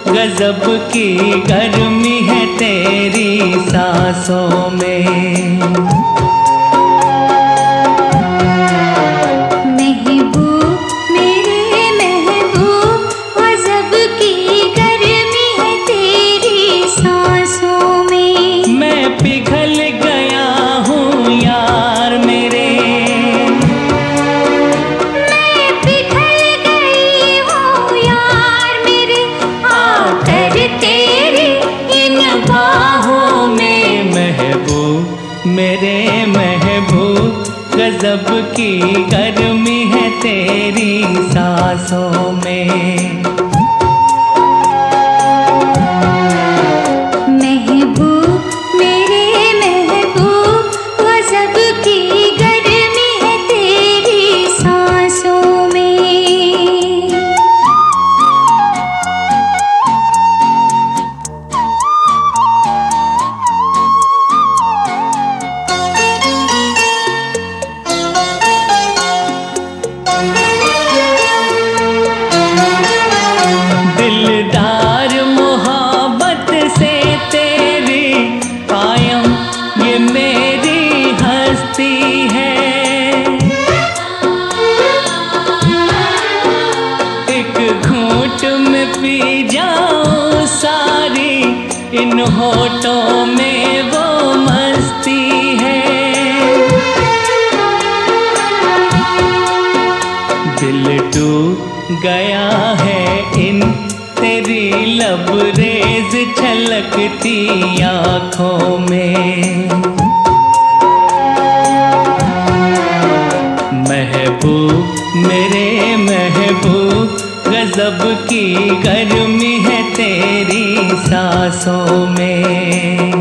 गजब की गर्मी है तेरी सांसों में। महबूब मेरे महबूब, गजब की गर्मी है तेरी सांसों में। मैं पिघल गया हूँ यार मेरे, मैं पिघल गई हूँ यार मेरे, आकर तेरी इन बाहों में। महबूब मेरे महबूब, गजब की गर्मी है तेरी सांसों में। महबूब मेरे महबूब, गजब की गर्मी है तेरी सांसों में। दिलदार मोहब्बत से तेरी कायम ये मेरी हस्ती है। एक घूंट में पी जाऊं सारी इन होठों में वो मस्ती है। दिल डूब गया है इन तेरी लबरेज छलकती आँखों में। महबूब मेरे महबूब, गजब की गर्मी है तेरी सांसों में।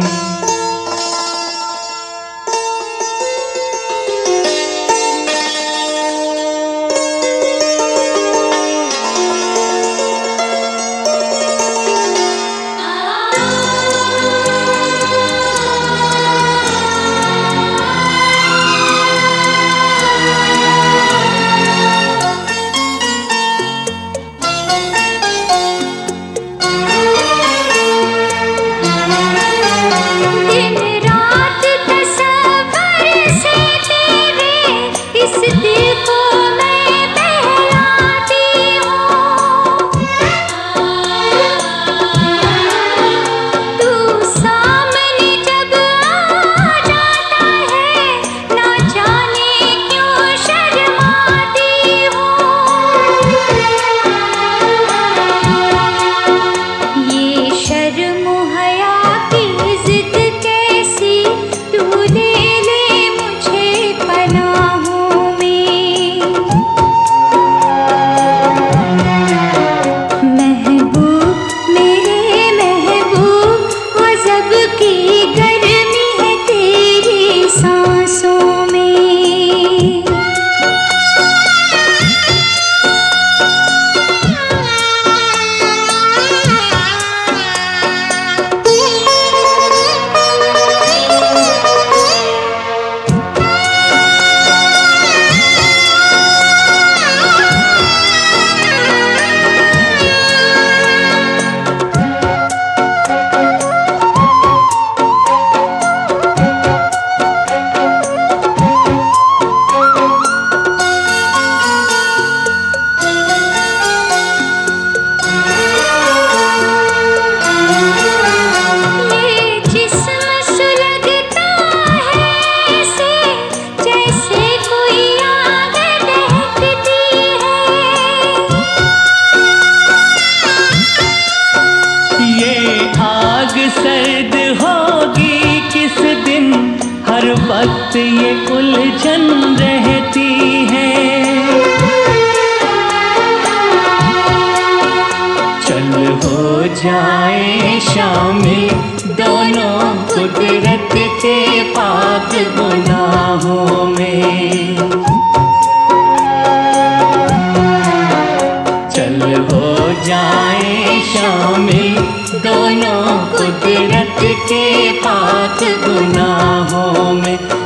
दिन रात तसव्वुर से तेरे इस दिल को मैं बहलाती हूँ। तू सामने जब आ जाता है, ना जाने क्यों शर्माती हूँ। ये शर्म हया की जिद कैसी, तू ले ले मुझे पनाहों में। महबूब मेरे महबूब, गजब की गर्मी है तेरी सांसों में। ये जिस्म सुलगता है ऐसे, जैसे कोई आग दहकती है। ये आग सर्द होगी किस दिन, हर वक्त ये उलझन रहती है। चल हो जाए शामिल दोनों कुदरत के पाक गुनाहों में। चल हो जाए शामिल दोनों कुदरत के पाक गुनाहों में।